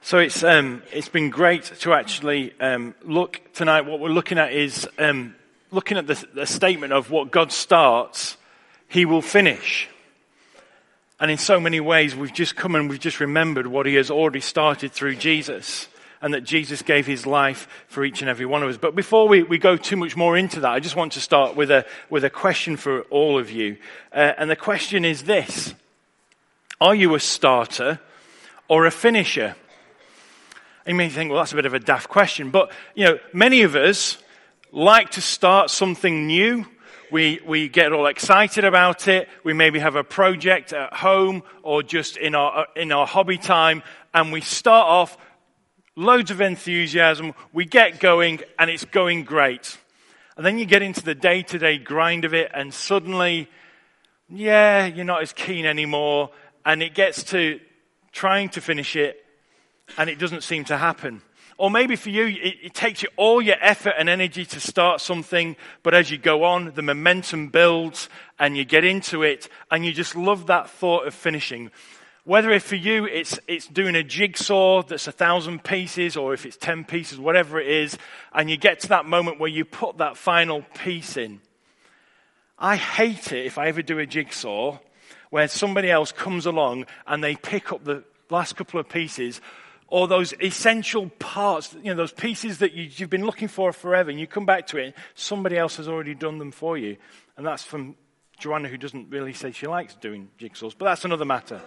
So it's been great to actually look tonight. What we're looking at is looking at the statement of what God starts, He will finish. And in so many ways, we've just come and we've just remembered what He has already started through Jesus, and that Jesus gave His life for each and every one of us. But before we go too much more into that, I just want to start with a question for all of you. And the question is this: are you a starter or a finisher? You may think, well, that's a bit of a daft question. But, many of us like to start something new. We get all excited about it. We maybe have a project at home or just in our hobby time. And we start off, loads of enthusiasm. We get going and it's going great. And then you get into the day-to-day grind of it and suddenly, you're not as keen anymore. And it gets to trying to finish it, and it doesn't seem to happen. Or maybe for you, it takes you all your effort and energy to start something, but as you go on, the momentum builds, and you get into it, and you just love that thought of finishing. Whether if for you it's doing a jigsaw that's 1,000 pieces, or if it's 10 pieces, whatever it is, and you get to that moment where you put that final piece in. I hate it if I ever do a jigsaw where somebody else comes along and they pick up the last couple of pieces, or those essential parts, those pieces that you've been looking for forever, and you come back to it, and somebody else has already done them for you. And that's from Joanna, who doesn't really say she likes doing jigsaws, but that's another matter.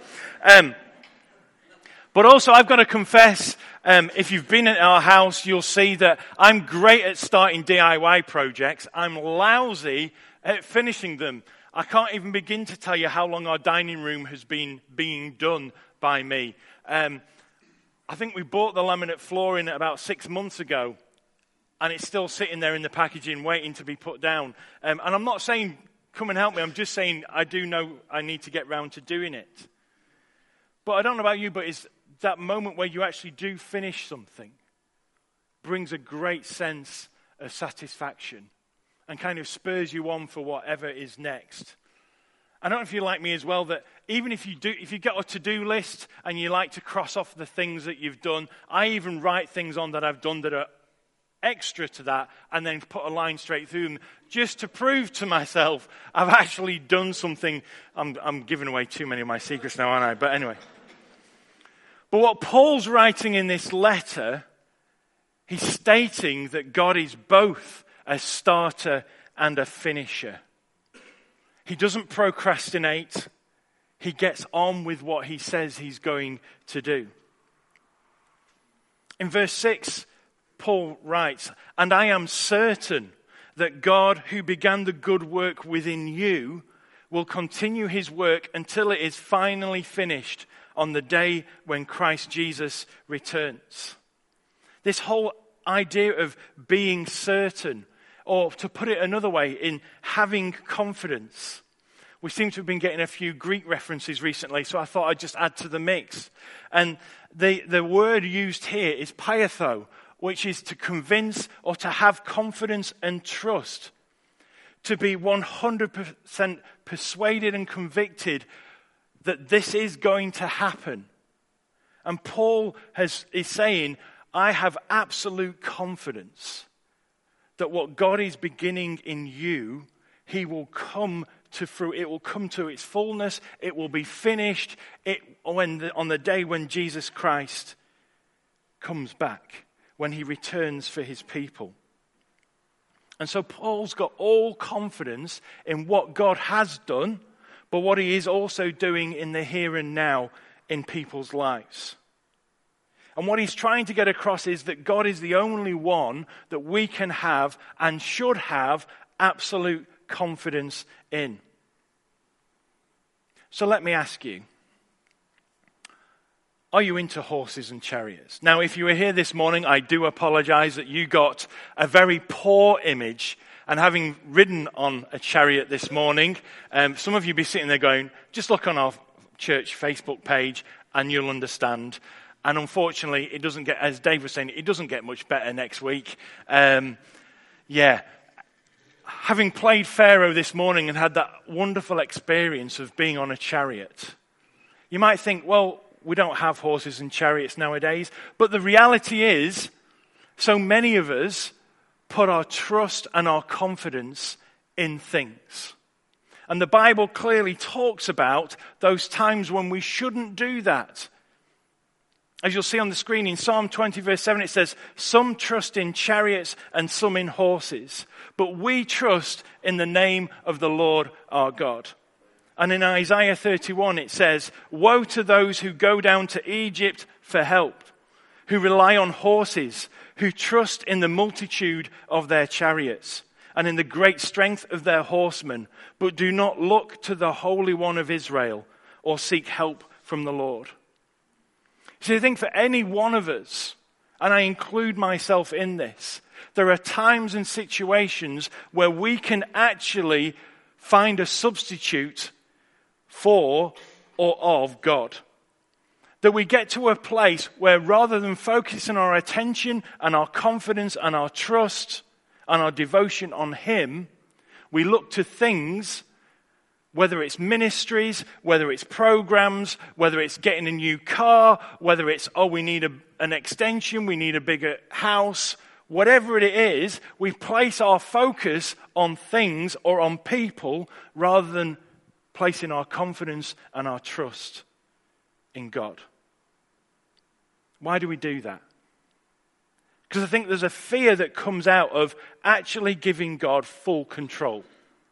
But also, I've got to confess, if you've been at our house, you'll see that I'm great at starting DIY projects. I'm lousy at finishing them. I can't even begin to tell you how long our dining room has been being done by me. I think we bought the laminate flooring about 6 months ago, and it's still sitting there in the packaging waiting to be put down. And I'm not saying, come and help me. I'm just saying I do know I need to get round to doing it. But I don't know about you, but it's that moment where you actually do finish something brings a great sense of satisfaction and kind of spurs you on for whatever is next. I don't know if you're like me as well, that even if you get a to-do list and you like to cross off the things that you've done, I even write things on that I've done that are extra to that and then put a line straight through them just to prove to myself I've actually done something. I'm giving away too many of my secrets now, aren't I? But anyway. But what Paul's writing in this letter, he's stating that God is both a starter and a finisher. He doesn't procrastinate. He gets on with what he says he's going to do. In verse 6, Paul writes, "And I am certain that God, who began the good work within you, will continue his work until it is finally finished on the day when Christ Jesus returns." This whole idea of being certain, or to put it another way, in having confidence. We seem to have been getting a few Greek references recently, so I thought I'd just add to the mix. And the word used here is paietho, which is to convince or to have confidence and trust. To be 100% persuaded and convicted that this is going to happen. And Paul is saying, I have absolute confidence that what God is beginning in you, he will come to through. It will come to its fullness. It will be finished on the day when Jesus Christ comes back, when he returns for his people. And so Paul's got all confidence in what God has done, but what he is also doing in the here and now in people's lives. And what he's trying to get across is that God is the only one that we can have and should have absolute confidence in. So let me ask you, are you into horses and chariots? Now, if you were here this morning, I do apologize that you got a very poor image. And having ridden on a chariot this morning, some of you be sitting there going, just look on our church Facebook page and you'll understand. And unfortunately, it doesn't get, as Dave was saying, it doesn't get much better next week. Having played Pharaoh this morning and had that wonderful experience of being on a chariot, you might think, well, We don't have horses and chariots nowadays. But the reality is, so many of us put our trust and our confidence in things. And the Bible clearly talks about those times when we shouldn't do that. As you'll see on the screen in Psalm 20 verse 7, it says, some trust in chariots and some in horses, but we trust in the name of the Lord our God. And in Isaiah 31 it says, woe to those who go down to Egypt for help, who rely on horses, who trust in the multitude of their chariots and in the great strength of their horsemen, but do not look to the Holy One of Israel or seek help from the Lord. So I think for any one of us, and I include myself in this, there are times and situations where we can actually find a substitute for or of God. That we get to a place where rather than focusing our attention and our confidence and our trust and our devotion on Him, we look to things, whether it's ministries, whether it's programs, whether it's getting a new car, whether it's, we need an extension, we need a bigger house, whatever it is, we place our focus on things or on people rather than placing our confidence and our trust in God. Why do we do that? Because I think there's a fear that comes out of actually giving God full control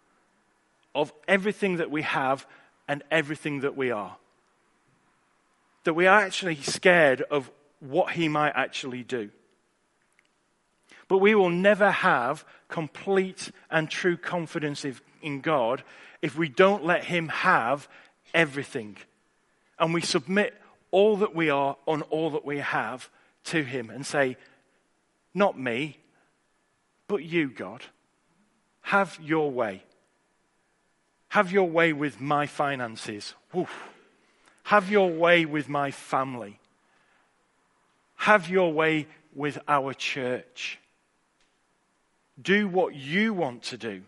of everything that we have and everything that we are. That we are actually scared of what He might actually do. But we will never have complete and true confidence in God if we don't let Him have everything. And we submit all that we are and all that we have to Him and say, not me, but you, God. Have your way. Have your way with my finances. Oof. Have your way with my family. Have your way with our church. Do what you want to do.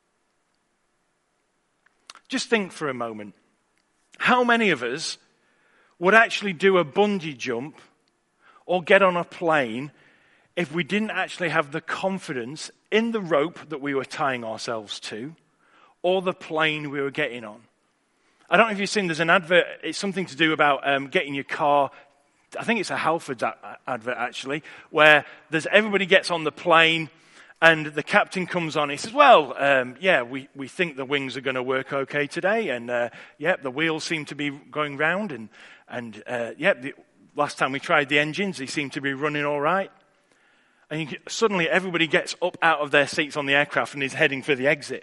Just think for a moment. How many of us would actually do a bungee jump or get on a plane if we didn't actually have the confidence in the rope that we were tying ourselves to or the plane we were getting on? I don't know if you've seen, there's an advert, it's something to do about getting your car, I think it's a Halfords advert actually, where everybody gets on the plane and the captain comes on, he says, we think the wings are going to work okay today, and the wheels seem to be going round, and last time we tried the engines, they seem to be running all right. And suddenly everybody gets up out of their seats on the aircraft and is heading for the exit.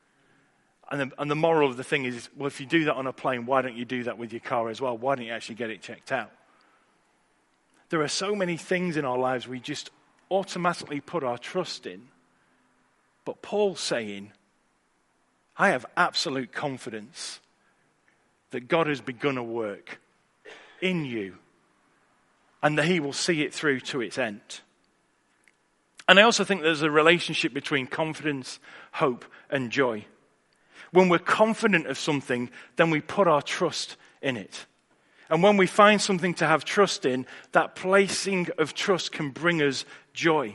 And the moral of the thing is, well, if you do that on a plane, why don't you do that with your car as well? Why don't you actually get it checked out? There are so many things in our lives we just automatically put our trust in. But Paul's saying, I have absolute confidence that God has begun a work in you and that He will see it through to its end. And I also think there's a relationship between confidence, hope, and joy. When we're confident of something, then we put our trust in it. And when we find something to have trust in, that placing of trust can bring us joy.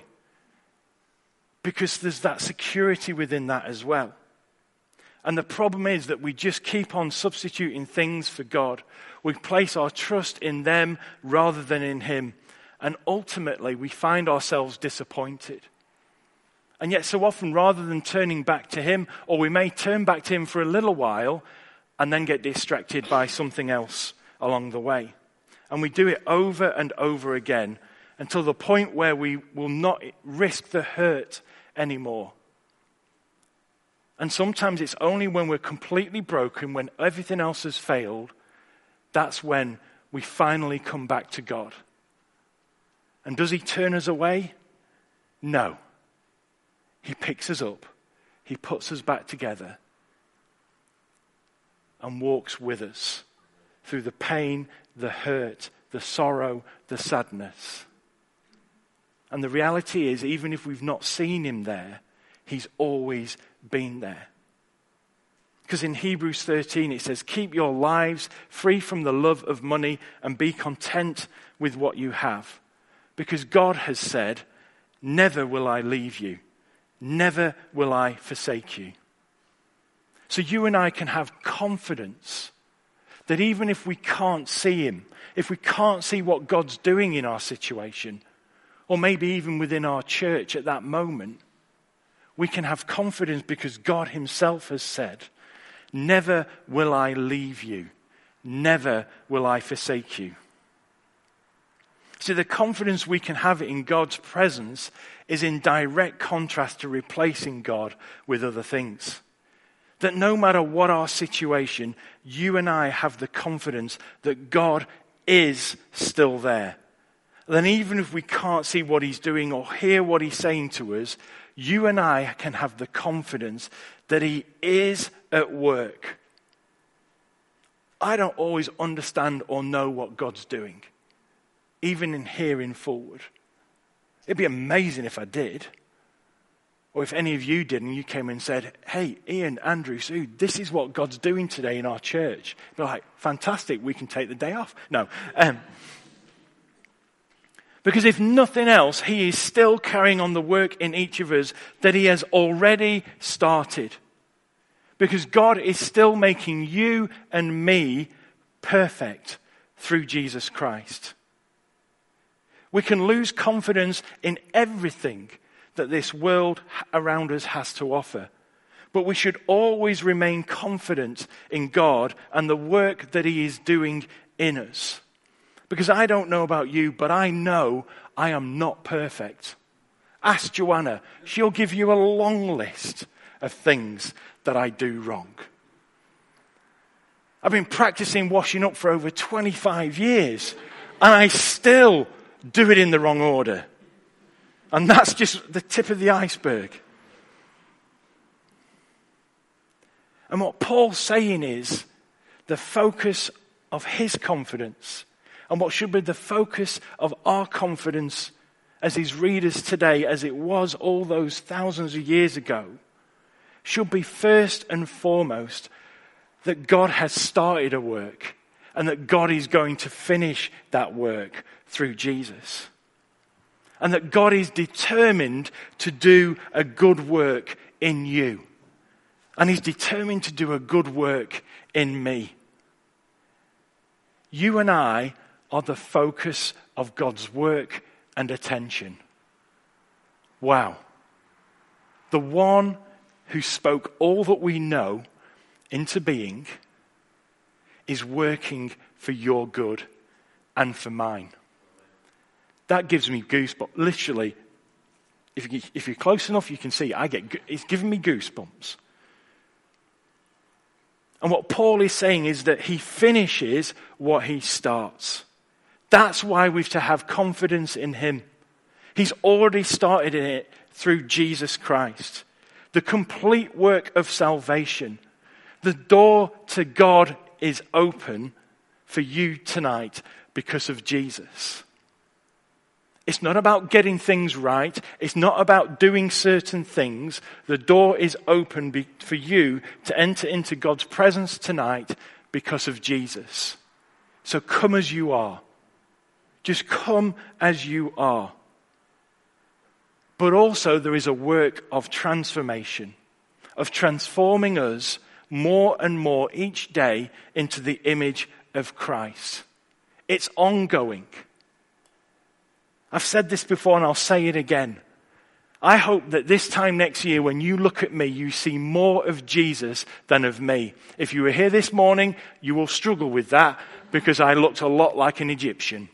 Because there's that security within that as well. And the problem is that we just keep on substituting things for God. We place our trust in them rather than in Him. And ultimately, we find ourselves disappointed. And yet so often, rather than turning back to Him, or we may turn back to Him for a little while and then get distracted by something else along the way. And we do it over and over again until the point where we will not risk the hurt anymore. And sometimes it's only when we're completely broken, when everything else has failed, that's when we finally come back to God. And does He turn us away? No. He picks us up. He puts us back together and walks with us through the pain, the hurt, the sorrow, the sadness. And the reality is, even if we've not seen Him there, He's always been there. Because in Hebrews 13 it says, keep your lives free from the love of money and be content with what you have. Because God has said, never will I leave you. Never will I forsake you. So you and I can have confidence that even if we can't see him, if we can't see what God's doing in our situation, or maybe even within our church at that moment, we can have confidence because God himself has said, never will I leave you. Never will I forsake you. So the confidence we can have in God's presence is in direct contrast to replacing God with other things. That no matter what our situation, you and I have the confidence that God is still there. Then even if we can't see what he's doing or hear what he's saying to us, you and I can have the confidence that he is at work. I don't always understand or know what God's doing, even in hearing forward. It'd be amazing if I did. Or if any of you did and you came and said, hey, Ian, Andrew, Sue, this is what God's doing today in our church. Be like, fantastic, we can take the day off. No. Because if nothing else, he is still carrying on the work in each of us that he has already started. Because God is still making you and me perfect through Jesus Christ. We can lose confidence in everything that this world around us has to offer. But we should always remain confident in God and the work that he is doing in us. Because I don't know about you, but I know I am not perfect. Ask Joanna. She'll give you a long list of things that I do wrong. I've been practicing washing up for over 25 years, and I still do it in the wrong order. And that's just the tip of the iceberg. And what Paul's saying is the focus of his confidence and what should be the focus of our confidence as his readers today, as it was all those thousands of years ago, should be first and foremost that God has started a work and that God is going to finish that work through Jesus. And that God is determined to do a good work in you. And he's determined to do a good work in me. You and I are the focus of God's work and attention. Wow. The one who spoke all that we know into being is working for your good and for mine. That gives me goosebumps. Literally, if you're close enough, you can see it's giving me goosebumps. And what Paul is saying is that he finishes what he starts. That's why we've to have confidence in him. He's already started it through Jesus Christ. The complete work of salvation. The door to God is open for you tonight because of Jesus. It's not about getting things right. It's not about doing certain things. The door is open for you to enter into God's presence tonight because of Jesus. So come as you are. Just come as you are. But also there is a work of transformation, of transforming us more and more each day into the image of Christ. It's ongoing. I've said this before and I'll say it again. I hope that this time next year when you look at me, you see more of Jesus than of me. If you were here this morning, you will struggle with that because I looked a lot like an Egyptian.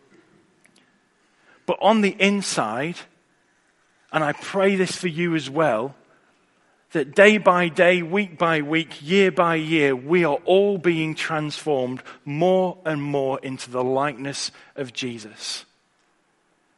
But on the inside, and I pray this for you as well, that day by day, week by week, year by year, we are all being transformed more and more into the likeness of Jesus.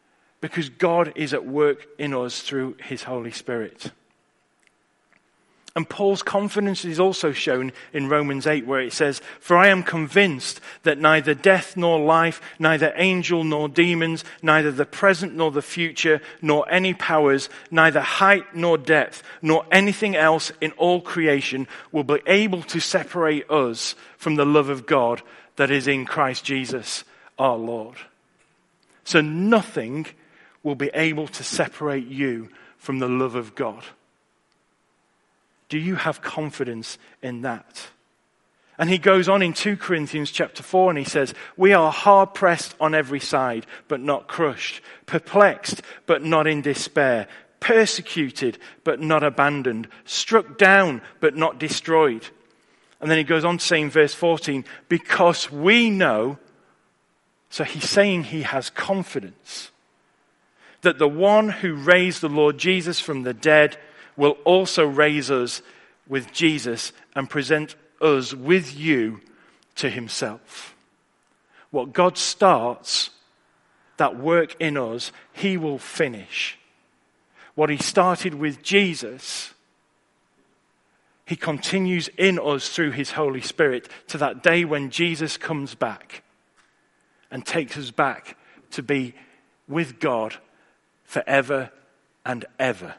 Because God is at work in us through his Holy Spirit. And Paul's confidence is also shown in Romans 8, where it says, "For I am convinced that neither death nor life, neither angel nor demons, neither the present nor the future, nor any powers, neither height nor depth, nor anything else in all creation will be able to separate us from the love of God that is in Christ Jesus our Lord." So nothing will be able to separate you from the love of God. Do you have confidence in that? And he goes on in 2 Corinthians chapter 4 and he says, "We are hard pressed on every side, but not crushed, perplexed, but not in despair, persecuted, but not abandoned, struck down, but not destroyed." And then he goes on to say in verse 14, "Because we know," so he's saying he has confidence, "that the one who raised the Lord Jesus from the dead will also raise us with Jesus and present us with you to himself." What God starts, that work in us, he will finish. What he started with Jesus, he continues in us through his Holy Spirit to that day when Jesus comes back and takes us back to be with God forever and ever.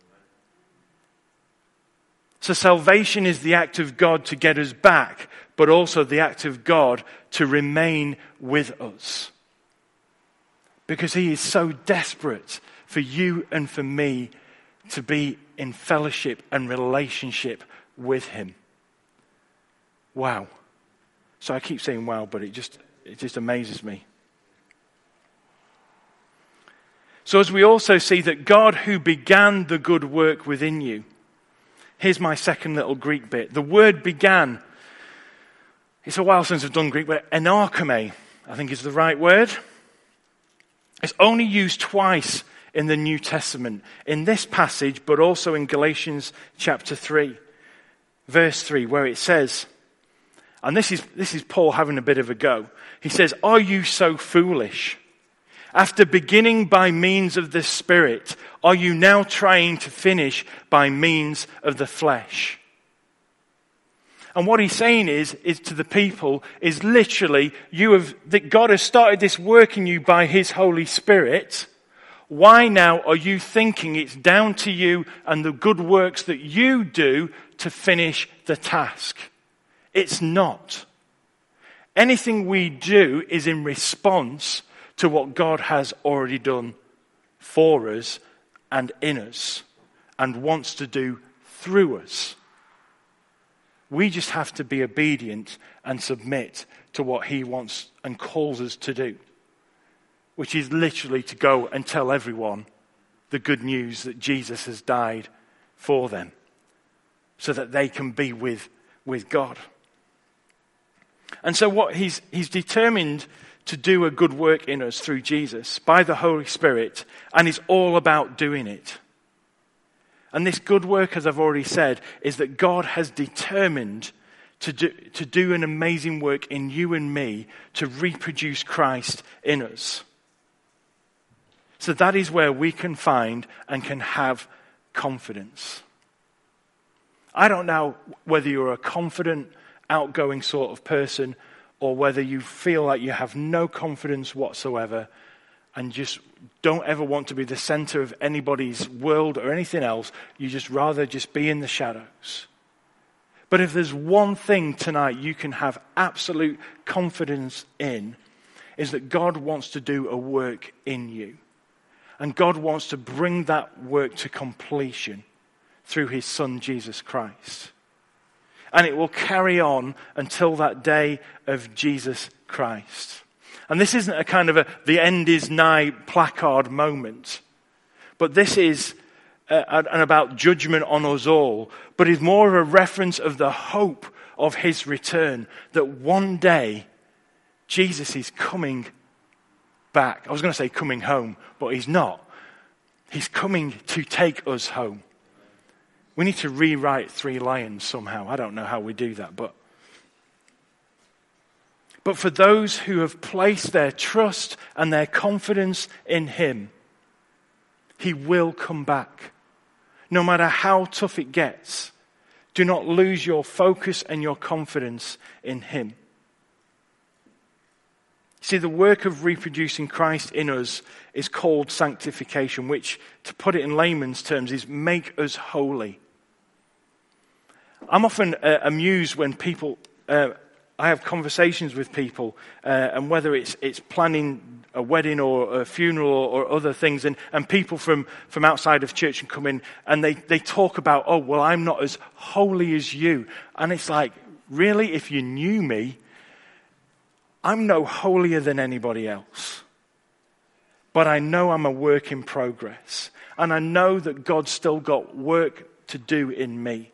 So salvation is the act of God to get us back, but also the act of God to remain with us. Because he is so desperate for you and for me to be in fellowship and relationship with him. Wow. So I keep saying wow, but it just amazes me. So as we also see that God who began the good work within you, here's my second little Greek bit. The word began. It's a while since I've done Greek, but enarchome, I think is the right word. It's only used twice in the New Testament. In this passage, but also in Galatians chapter 3, verse 3, where it says, and this is Paul having a bit of a go. He says, "Are you so foolish? After beginning by means of the Spirit, are you now trying to finish by means of the flesh?" And what he's saying is to the people, is literally, that God has started this work in you by his Holy Spirit. Why now are you thinking it's down to you and the good works that you do to finish the task? It's not. Anything we do is in response to what God has already done for us and in us and wants to do through us. We just have to be obedient and submit to what he wants and calls us to do, which is literally to go and tell everyone the good news that Jesus has died for them so that they can be with God. And so what he's determined to do a good work in us through Jesus by the Holy Spirit, and is all about doing it. And this good work, as I've already said, is that God has determined to do an amazing work in you and me to reproduce Christ in us. So that is where we can find and can have confidence. I don't know whether you're a confident, outgoing sort of person, or whether you feel like you have no confidence whatsoever and just don't ever want to be the center of anybody's world or anything else. You just rather just be in the shadows. But if there's one thing tonight you can have absolute confidence in, is that God wants to do a work in you. And God wants to bring that work to completion through his Son, Jesus Christ. And it will carry on until that day of Jesus Christ. And this isn't a kind of the end is nigh placard moment. But this is and about judgment on us all. But is more of a reference of the hope of his return. That one day, Jesus is coming back. I was going to say coming home, but he's not. He's coming to take us home. We need to rewrite Three Lions somehow. I don't know how we do that, but for those who have placed their trust and their confidence in him, he will come back. No matter how tough it gets, Do not lose your focus and your confidence in him. See, the work of reproducing Christ in us is called sanctification, which, to put it in layman's terms, is make us holy. I'm often amused when people, I have conversations with people, and whether it's planning a wedding or a funeral or other things, and people from outside of church can come in and they talk about, oh, well, I'm not as holy as you. And it's like, really, if you knew me, I'm no holier than anybody else. But I know I'm a work in progress. And I know that God's still got work to do in me.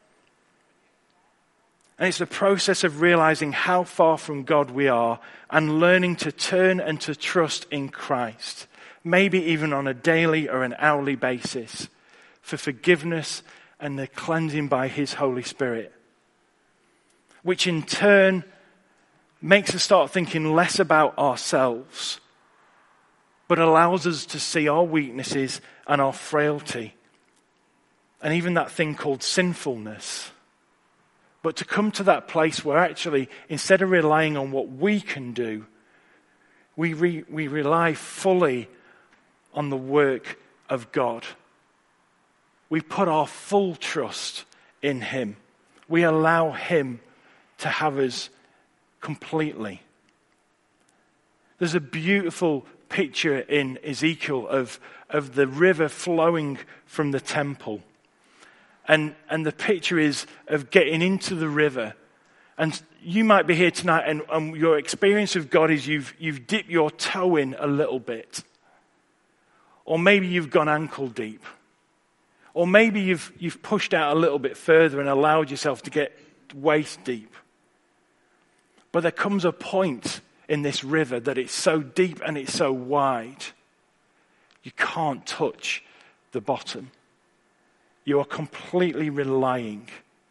And it's the process of realizing how far from God we are and learning to turn and to trust in Christ, maybe even on a daily or an hourly basis, for forgiveness and the cleansing by his Holy Spirit, which in turn makes us start thinking less about ourselves, but allows us to see our weaknesses and our frailty, and even that thing called sinfulness. But to come to that place where actually, instead of relying on what we can do, we rely fully on the work of God. We put our full trust in him. We allow him to have us completely. There's a beautiful picture in Ezekiel of the river flowing from the temple. And the picture is of getting into the river. And you might be here tonight and your experience of God is you've dipped your toe in a little bit. Or maybe you've gone ankle deep. Or maybe you've pushed out a little bit further and allowed yourself to get waist deep. But there comes a point in this river that it's so deep and it's so wide, you can't touch the bottom. You are completely relying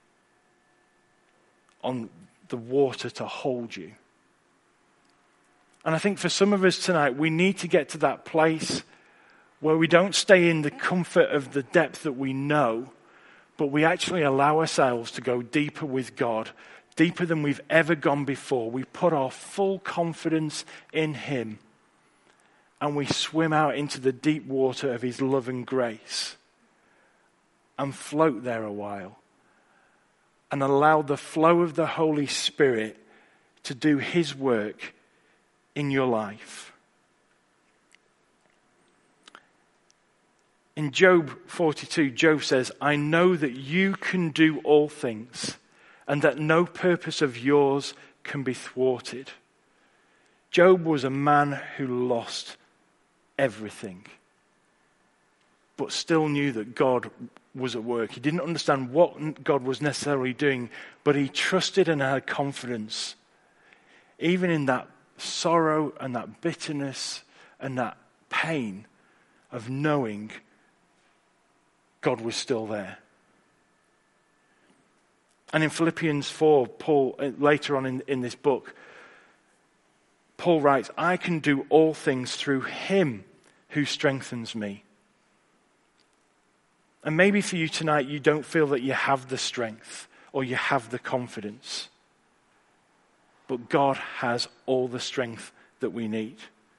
on the water to hold you. And I think for some of us tonight, we need to get to that place where we don't stay in the comfort of the depth that we know, but we actually allow ourselves to go deeper with God, deeper than we've ever gone before. We put our full confidence in him, and we swim out into the deep water of his love and grace and float there a while and allow the flow of the Holy Spirit to do his work in your life. In Job 42, Job says, I know that you can do all things and that no purpose of yours can be thwarted. Job was a man who lost everything, but still knew that God was at work. He didn't understand what God was necessarily doing, but he trusted and had confidence. Even in that sorrow and that bitterness and that pain of knowing God was still there. And in Philippians 4, Paul, later on in this book, Paul writes, I can do all things through him who strengthens me. And maybe for you tonight, you don't feel that you have the strength or you have the confidence. But God has all the strength that we need.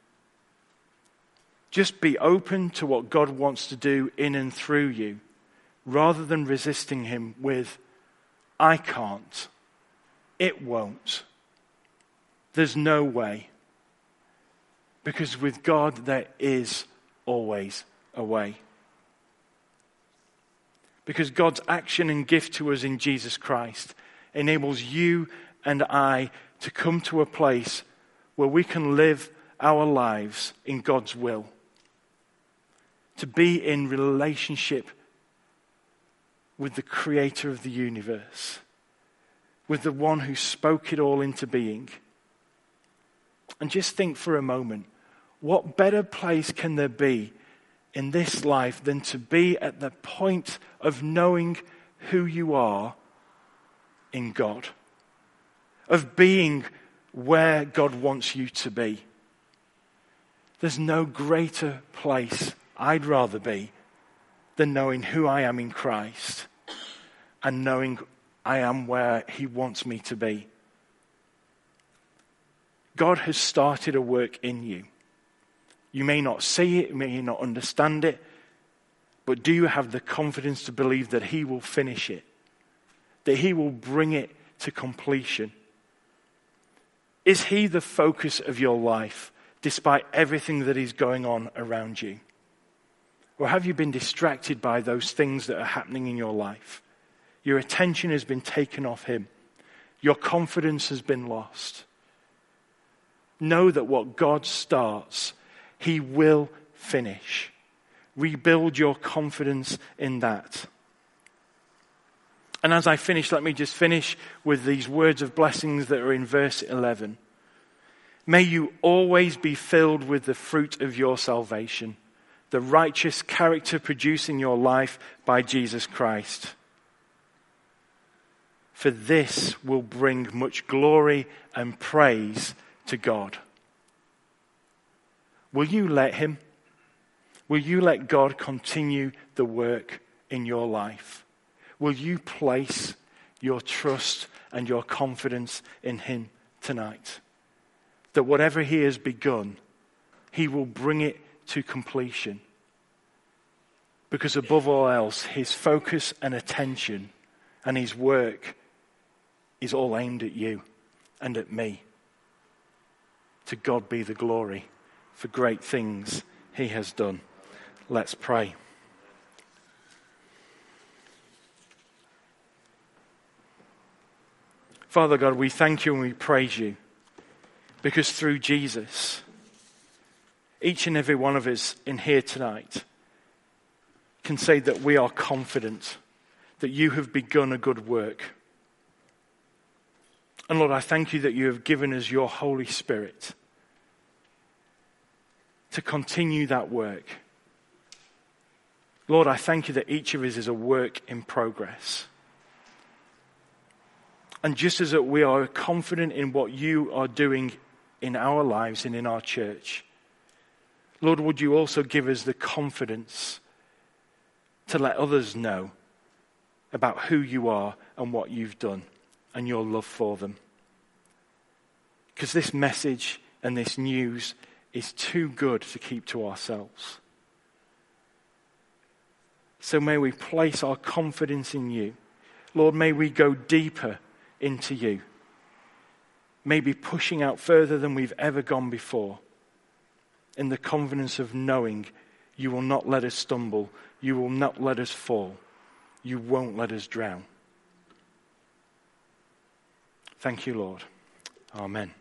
Just be open to what God wants to do in and through you, rather than resisting him with, I can't, it won't, there's no way. Because with God, there is always a way. Because God's action and gift to us in Jesus Christ enables you and I to come to a place where we can live our lives in God's will. To be in relationship with the creator of the universe. With the one who spoke it all into being. And just think for a moment, what better place can there be in this life than to be at the point of knowing who you are in God, of being where God wants you to be. There's no greater place I'd rather be than knowing who I am in Christ. and knowing I am where he wants me to be. God has started a work in you. You may not see it, you may not understand it, but do you have the confidence to believe that he will finish it? That he will bring it to completion? Is he the focus of your life despite everything that is going on around you? Or have you been distracted by those things that are happening in your life? Your attention has been taken off him. Your confidence has been lost. Know that what God starts, he will finish. Rebuild your confidence in that. And as I finish, let me just finish with these words of blessings that are in verse 11. May you always be filled with the fruit of your salvation, the righteous character produced in your life by Jesus Christ. For this will bring much glory and praise to God. Will you let him? Will you let God continue the work in your life? Will you place your trust and your confidence in him tonight? That whatever he has begun, he will bring it to completion. Because above all else, his focus and attention and his work is all aimed at you and at me. To God be the glory for great things he has done. Let's pray. Father God, we thank you and we praise you because through Jesus, each and every one of us in here tonight can say that we are confident that you have begun a good work. And Lord, I thank you that you have given us your Holy Spirit to continue that work. Lord, I thank you that each of us is a work in progress. And just as that we are confident in what you are doing in our lives and in our church, Lord, would you also give us the confidence to let others know about who you are and what you've done and your love for them. Because this message and this news is too good to keep to ourselves. So may we place our confidence in you. Lord, may we go deeper into you. Maybe pushing out further than we've ever gone before. In the confidence of knowing you will not let us stumble. You will not let us fall. You won't let us drown. Thank you, Lord. Amen.